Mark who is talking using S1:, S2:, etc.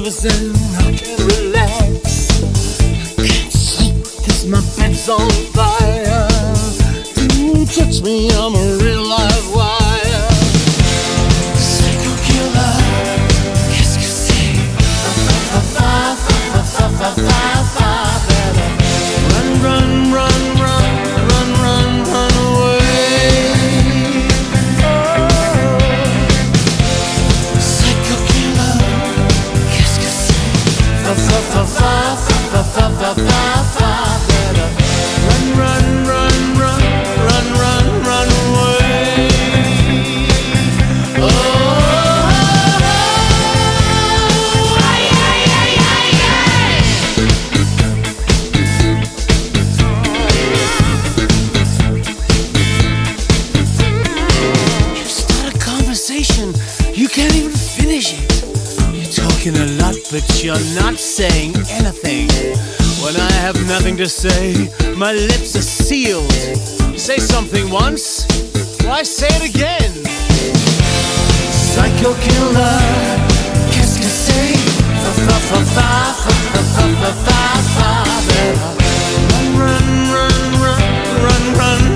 S1: nervous and I can't relax. I can't sleep 'cause my bed's on fire. Don't touch me, I'm a real live wire. Psycho killer, qu'est-ce que c'est? Run, run, run, run, run, run, run away. Psycho killer, qu'est-ce que c'est? Run, run, run, run, run, run, run away. Oh, ay, ay, ay, ay, ay. You start a conversation, you can't even finish it. You're talking a lot, but you're not saying anything. When I have nothing to say, my lips are sealed. Say something once, why say it again? Psycho killer, qu'est-ce que c'est? Run, run, run, run, run, run, run.